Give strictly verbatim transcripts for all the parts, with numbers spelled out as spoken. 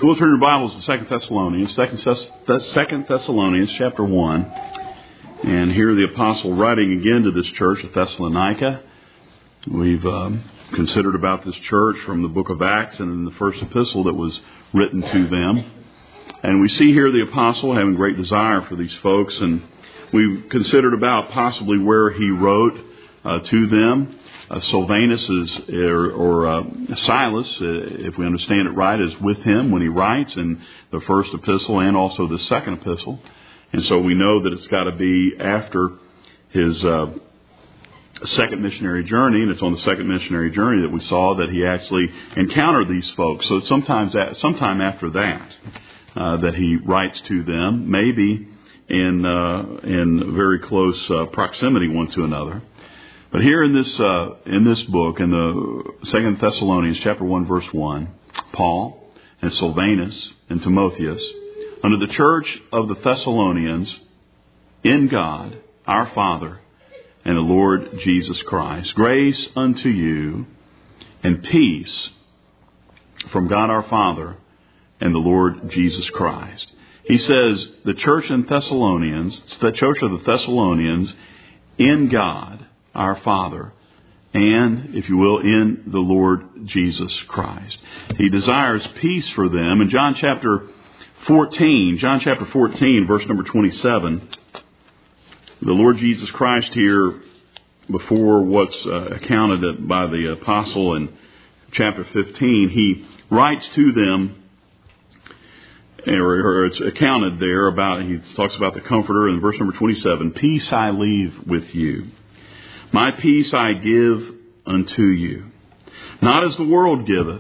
We'll turn your Bibles to Second Thessalonians, Second Thess- Second Thessalonians chapter one. And here the apostle writing again to this church of Thessalonica. We've um, considered about this church from the book of Acts and in the first epistle that was written to them. And we see here the apostle having great desire for these folks. And we've considered about possibly where he wrote uh, to them. Uh, Silvanus is, or, or uh, Silas, uh, if we understand it right, is with him when he writes in the first epistle and also the second epistle. And so we know that it's got to be after his uh, second missionary journey, and it's on the second missionary journey that we saw that he actually encountered these folks. So sometimes, at, sometime after that, uh, that he writes to them, maybe in uh, in very close uh, proximity one to another. But here in this uh, in this book, in the Second Thessalonians chapter one, verse one, Paul and Silvanus and Timotheus, unto the church of the Thessalonians, in God our Father and the Lord Jesus Christ, grace unto you and peace from God our Father and the Lord Jesus Christ. He says the church in Thessalonians, the church of the Thessalonians, in God our Father, and, if you will, in the Lord Jesus Christ. He desires peace for them. In John chapter fourteen, John chapter fourteen, verse number twenty-seven, the Lord Jesus Christ here, before what's uh, accounted by the apostle in chapter fifteen, he writes to them, or it's accounted there about, he talks about the Comforter in verse number twenty-seven, peace I leave with you. My peace I give unto you. Not as the world giveth.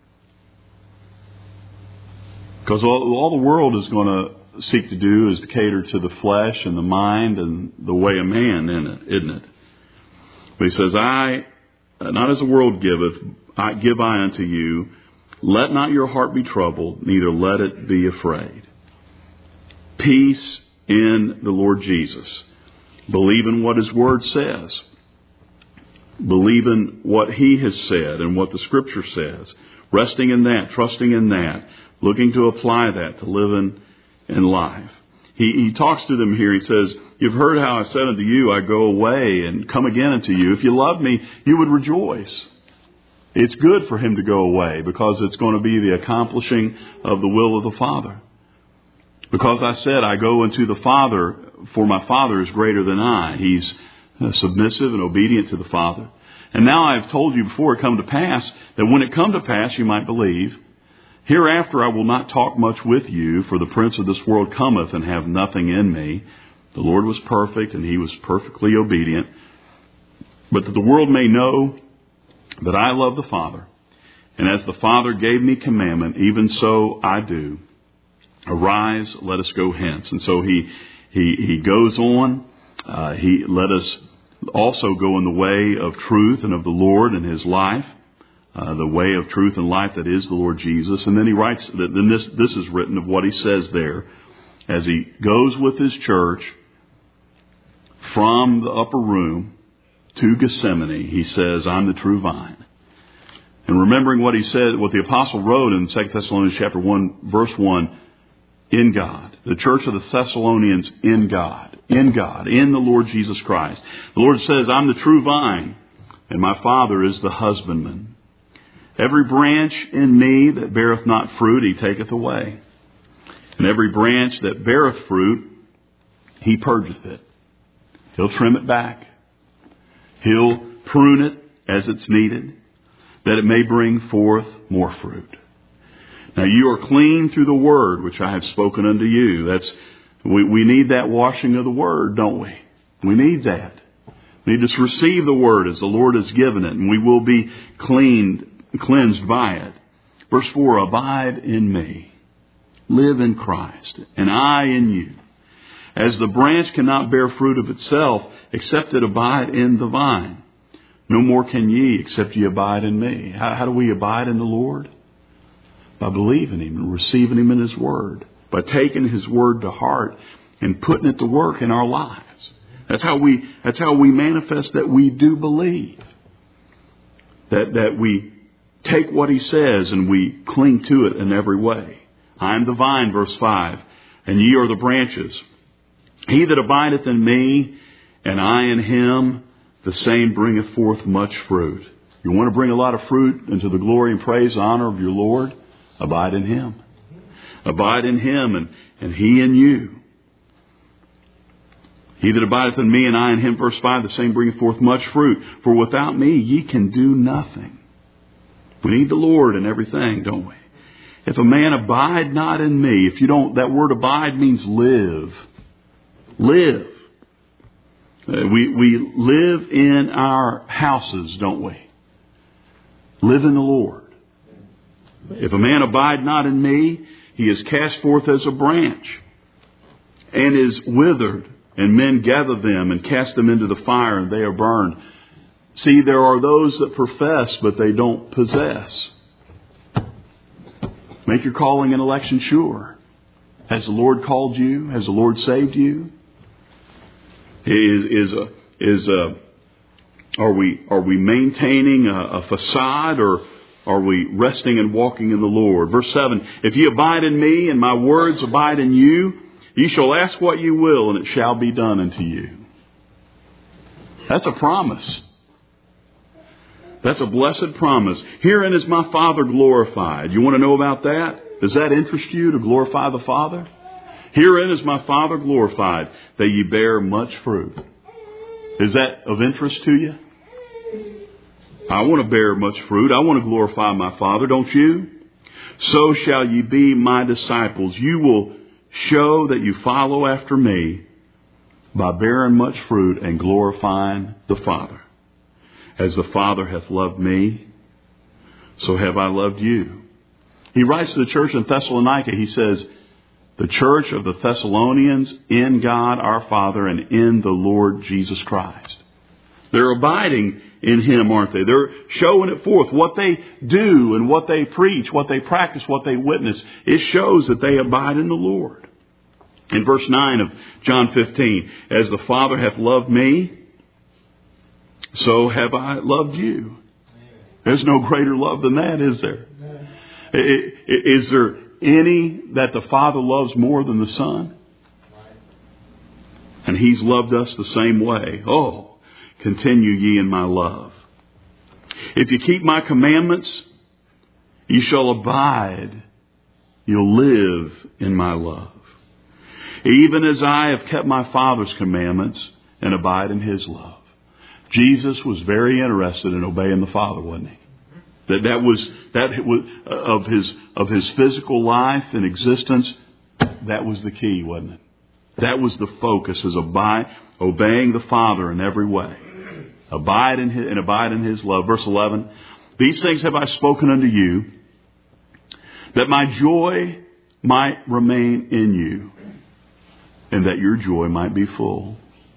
Because all, all the world is going to seek to do is to cater to the flesh and the mind and the way of man, isn't it? But he says, I, not as the world giveth, I give I unto you. Let not your heart be troubled, neither let it be afraid. Peace in the Lord Jesus. Believe in what His Word says. Believe in what He has said and what the Scripture says. Resting in that, trusting in that, looking to apply that to live in, in life. He, he talks to them here. He says, you've heard how I said unto you, I go away and come again unto you. If you love me, you would rejoice. It's good for Him to go away because it's going to be the accomplishing of the will of the Father. Because I said, I go unto the Father, for my Father is greater than I. He's submissive and obedient to the Father. And now I've told you before it come to pass, that when it come to pass you might believe. Hereafter I will not talk much with you, for the prince of this world cometh and have nothing in me. The Lord was perfect, and He was perfectly obedient. But that the world may know that I love the Father. And as the Father gave me commandment, even so I do. Arise, let us go hence. And so he he he goes on. Uh, he let us also go in the way of truth and of the Lord and His life, uh, the way of truth and life that is the Lord Jesus. And then he writes that then this this is written of what he says there as he goes with his church from the upper room to Gethsemane. He says, "I'm the true vine." And remembering what he said, what the apostle wrote in Second Thessalonians chapter one, verse one. In God. The church of the Thessalonians in God. In God. In the Lord Jesus Christ. The Lord says, I'm the true vine, and my Father is the husbandman. Every branch in me that beareth not fruit, He taketh away. And every branch that beareth fruit, He purgeth it. He'll trim it back. He'll prune it as it's needed, that it may bring forth more fruit. Now you are clean through the word which I have spoken unto you. That's we, we need that washing of the word, don't we? We need that. We need to receive the word as the Lord has given it, and we will be cleaned, cleansed by it. Verse four, abide in me. Live in Christ, and I in you. As the branch cannot bear fruit of itself, except it abide in the vine. No more can ye, except ye abide in me. How, how do we abide in the Lord? By believing Him and receiving Him in His Word. By taking His Word to heart and putting it to work in our lives. That's how we, that's how we manifest that we do believe. That, that we take what He says and we cling to it in every way. I am the vine, verse five, and ye are the branches. He that abideth in me, and I in him, the same bringeth forth much fruit. You want to bring a lot of fruit into the glory and praise and honor of your Lord? Abide in him. Abide in him, and, and he in you. He that abideth in me, and I in him, verse five, the same bringeth forth much fruit. For without me ye can do nothing. We need the Lord in everything, don't we? If a man abide not in me, if you don't, that word abide means live. Live. Uh, we, we live in our houses, don't we? Live in the Lord. If a man abide not in me, he is cast forth as a branch and is withered, and men gather them and cast them into the fire, and they are burned. See, there are those that profess, but they don't possess. Make your calling and election sure. Has the Lord called you? Has the Lord saved you? Is is a, is a, are we are we maintaining a, a facade, or are we resting and walking in the Lord? Verse seven: If ye abide in me, and my words abide in you, ye shall ask what you will, and it shall be done unto you. That's a promise. That's a blessed promise. Herein is my Father glorified. You want to know about that? Does that interest you, to glorify the Father? Herein is my Father glorified, that ye bear much fruit. Is that of interest to you? I want to bear much fruit. I want to glorify my Father, don't you? So shall ye be my disciples. You will show that you follow after me by bearing much fruit and glorifying the Father. As the Father hath loved me, so have I loved you. He writes to the church in Thessalonica, he says, the church of the Thessalonians in God our Father and in the Lord Jesus Christ. They're abiding in him, aren't they? They're showing it forth. What they do and what they preach, what they practice, what they witness, it shows that they abide in the Lord. In verse nine of John fifteen, as the Father hath loved me, so have I loved you. There's no greater love than that, is there? Is there any that the Father loves more than the Son? And he's loved us the same way. Oh, continue ye in my love. If you keep my commandments, you shall abide. You'll live in my love. Even as I have kept my Father's commandments and abide in his love. Jesus was very interested in obeying the Father, wasn't he? That that was that was of his of his physical life and existence. That was the key, wasn't it? That was the focus: is abide, obeying the Father in every way. Abide in his, and abide in his love. Verse eleven: These things have I spoken unto you, that my joy might remain in you, and that your joy might be full.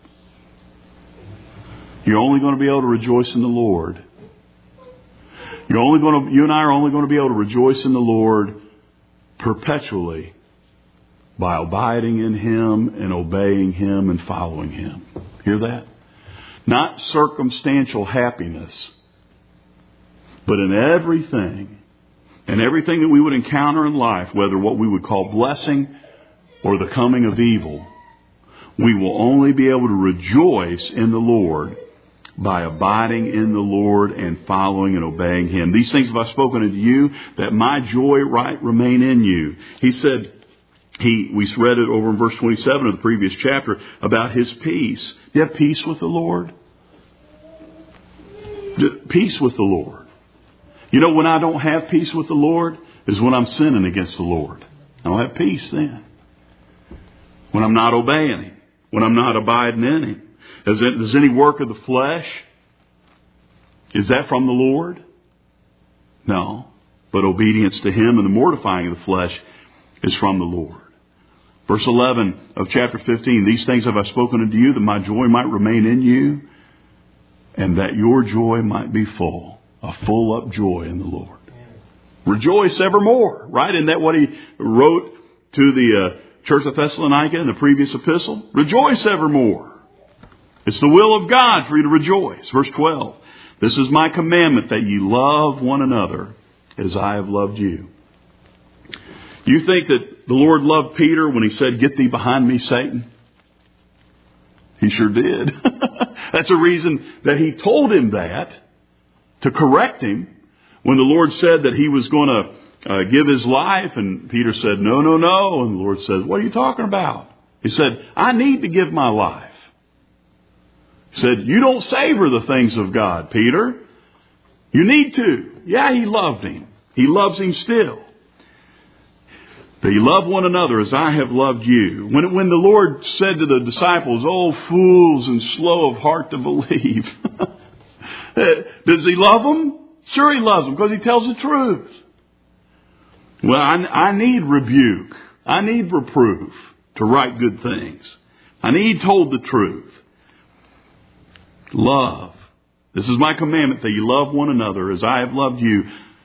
You're only going to be able to rejoice in the Lord. You're only going to, you and I are only going to be able to rejoice in the Lord perpetually by abiding in him and obeying him and following him. Hear that? Not circumstantial happiness, but in everything, and everything that we would encounter in life, whether what we would call blessing or the coming of evil, we will only be able to rejoice in the Lord by abiding in the Lord and following and obeying him. These things have I spoken unto you, that my joy might remain in you. He said, he we read it over in verse twenty-seven of the previous chapter about his peace. Do you have peace with the Lord? Peace with the Lord. You know, when I don't have peace with the Lord is when I'm sinning against the Lord. I don't have peace then. When I'm not obeying him. When I'm not abiding in him. Does, it, does any work of the flesh, is that from the Lord? No. But obedience to him and the mortifying of the flesh is from the Lord. Verse eleven of chapter fifteen, These things have I spoken unto you, that my joy might remain in you, and that your joy might be full. A full up joy in the Lord. Rejoice evermore. Right? Isn't that what he wrote to the uh, church of Thessalonica in the previous epistle? Rejoice evermore. It's the will of God for you to rejoice. Verse twelve. This is my commandment, that ye love one another as I have loved you. You think that the Lord loved Peter when He said, "Get thee behind me, Satan"? He sure did. That's a reason that He told him that, to correct him. When the Lord said that He was going to uh, give His life, and Peter said, "No, no, no." And the Lord says, "What are you talking about?" He said, "I need to give my life." He said, "You don't savor the things of God, Peter. You need to." Yeah, He loved him. He loves him still. That you love one another as I have loved you. When, when the Lord said to the disciples, "Oh, fools and slow of heart to believe." Does He love them? Sure He loves them, because He tells the truth. Well, I, I need rebuke. I need reproof to write good things. I need told the truth. Love. This is my commandment, that you love one another as I have loved you.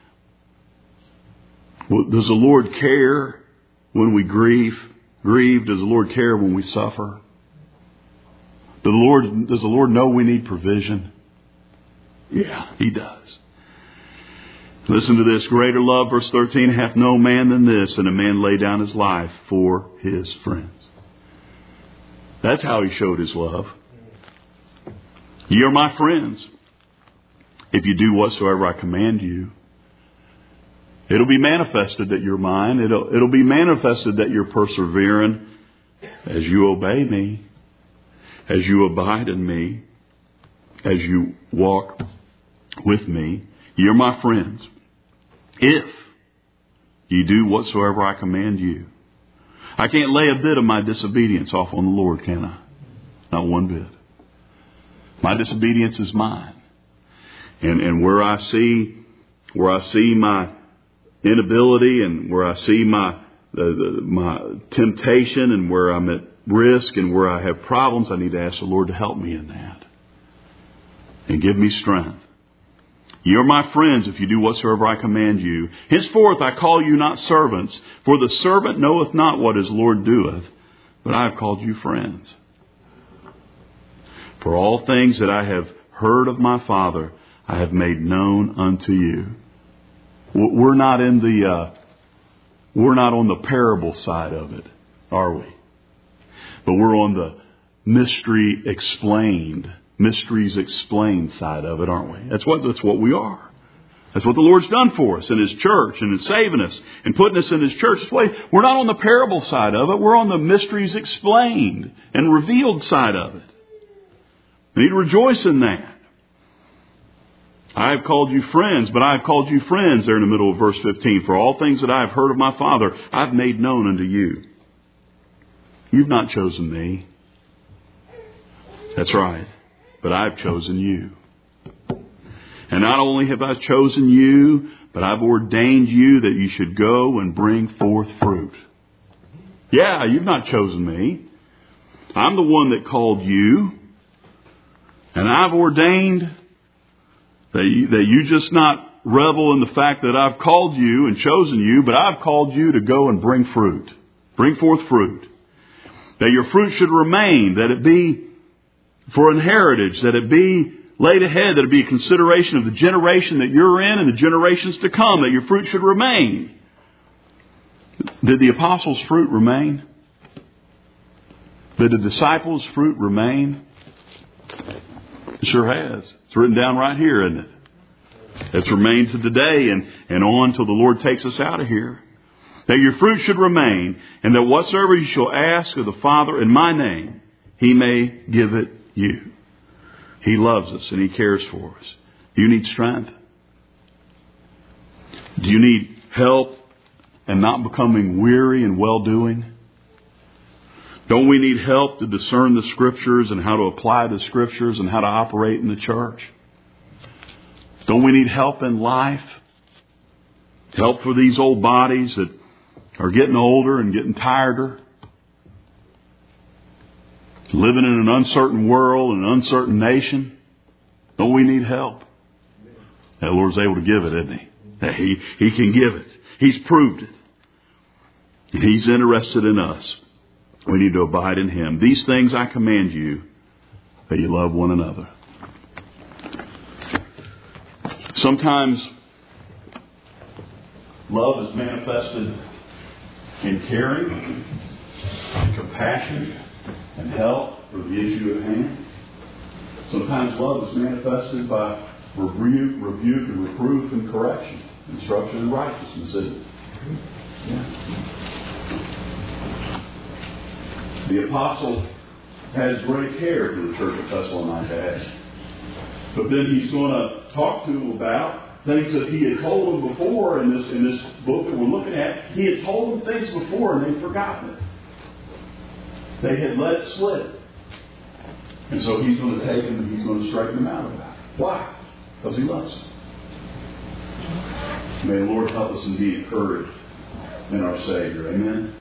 Well, does the Lord care when we grieve? Grieve? Does the Lord care when we suffer? Does the Lord, does the Lord know we need provision? Yeah, He does. Listen to this. Greater love, verse thirteen, hath no man than this, and a man lay down his life for his friends. That's how He showed His love. Ye are my friends, if you do whatsoever I command you. It'll be manifested that you're mine. It'll, it'll be manifested that you're persevering as you obey me, as you abide in me, as you walk with me. You're my friends, if you do whatsoever I command you. I can't lay a bit of my disobedience off on the Lord, can I? Not one bit. My disobedience is mine. And, and where I see, where I see my inability, and where I see my, the, the, my temptation, and where I'm at risk, and where I have problems, I need to ask the Lord to help me in that. And give me strength. You are my friends if you do whatsoever I command you. Henceforth I call you not servants, for the servant knoweth not what his Lord doeth, but I have called you friends. For all things that I have heard of my Father, I have made known unto you. We're not in the, uh, we're not on the parable side of it, are we? But we're on the mystery explained, mysteries explained side of it, aren't we? That's what, that's what we are. That's what the Lord's done for us in His church, and in saving us and putting us in His church. We're not on the parable side of it. We're on the mysteries explained and revealed side of it. We need to rejoice in that. I have called you friends, but I have called you friends, there in the middle of verse fifteen. For all things that I have heard of my Father, I have made known unto you. You've not chosen me. That's right. But I have chosen you. And not only have I chosen you, but I've ordained you that you should go and bring forth fruit. Yeah, you've not chosen me. I'm the one that called you. And I've ordained that you, that you just not revel in the fact that I've called you and chosen you, but I've called you to go and bring fruit. Bring forth fruit. That your fruit should remain, that it be for an heritage, that it be laid ahead, that it be a consideration of the generation that you're in and the generations to come, that your fruit should remain. Did the apostles' fruit remain? Did the disciples' fruit remain? It sure has. It's written down right here, isn't it? It's remained to today and, and on till the Lord takes us out of here. That your fruit should remain, and that whatsoever you shall ask of the Father in my name, He may give it you. He loves us and He cares for us. Do you need strength? Do you need help and not becoming weary in well-doing? Don't we need help to discern the Scriptures and how to apply the Scriptures and how to operate in the church? Don't we need help in life? Help for these old bodies that are getting older and getting tireder? Living in an uncertain world and an uncertain nation? Don't we need help? The Lord's able to give it, isn't He? He, he can give it. He's proved it. And He's interested in us. We need to abide in Him. These things I command you, that you love one another. Sometimes love is manifested in caring, and compassion, and help for the issue at hand. Sometimes love is manifested by rebuke, rebuke and reproof and correction, instruction and righteousness, isn't it? Yeah. The apostle has great care for the church of Thessalonica. But then he's going to talk to them about things that he had told them before in this, in this book that we're looking at. He had told them things before and they'd forgotten it. They had let it slip. And so he's going to take them and he's going to straighten them out about it. Why? Because he loves them. May the Lord help us and be encouraged in our Savior. Amen.